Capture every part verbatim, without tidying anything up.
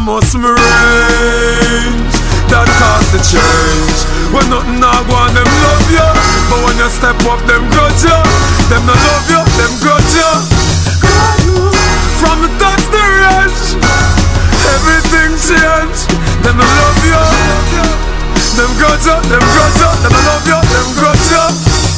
must me range. That cause the change. When nothing not go on, them love you. But when you step up, them grudge you. Them not love you, them grudge you. From the touch the range, everything change. Them not love you. Them grudge you, them grudge you. Them not love you, them grudge you.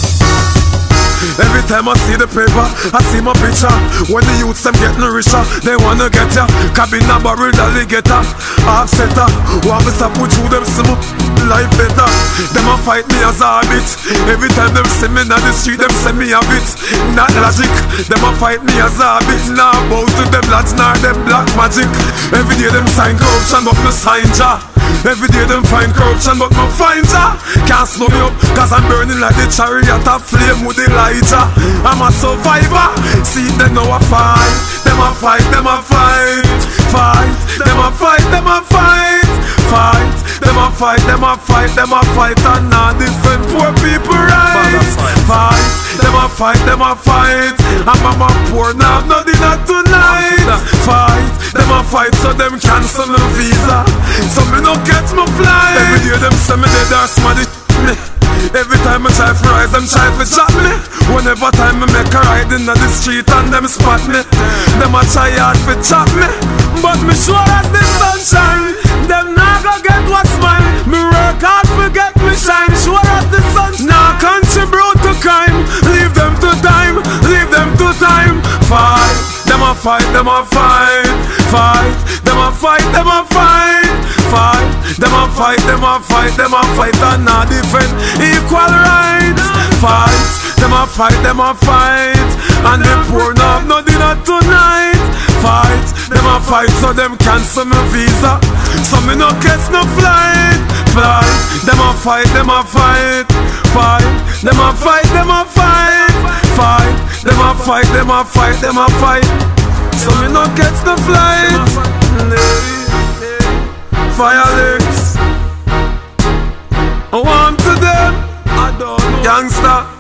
Every time I see the paper, I see my picture. When the youths them getting richer, they wanna get ya. Cabin a barrel alligator, offsetter. Want me stop with you, them see me life better. Them a fight me as a habit. Every time them see me on the street, them say me a bit. Not logic, them a fight me as a habit. Nah, bow to them lads, nah, them black magic. Every day them sign corruption, but me sign ja. Every day them find corruption, but me find ja. Can't slow me up, cause I'm burning like the chariot of flame with Elijah. I'm a survivor. See them now a fight. Them a fight, them a fight. Fight, them a fight, them a fight. Fight, them a fight, them a fight, them a fight. And now defend poor people rights. Fight, them a fight, them a fight. And mama poor now have no dinner tonight. Fight, them a fight so them cancel my visa. So me no get my flight. Every day them say me dead or smaddy me. Every time I try to rise, them try to chop me. Whenever time I make a ride in the street and them spot me, them a try hard to chop me. But me sure as the sunshine, them not gonna get what's mine. Me work hard to get me shine. Sure as the sun, now contribute to crime. Leave them to time, leave them to time. Fight, them a fight, them a fight. Fight, them a fight, them a fight. Fight, them a fight, them a fight, them a fight and not defend equal rights. Fight, them a fight, them a fight. And the poor now have no dinner tonight. Fight, them a fight so them cancel my visa. So me no catch no flight. Flight, them a fight, them a fight. Fight, them a fight, them a fight. Fight, them a fight, them a fight, them a fight. So me no catch no flight. Violence. I want to them, I don't know. Youngster.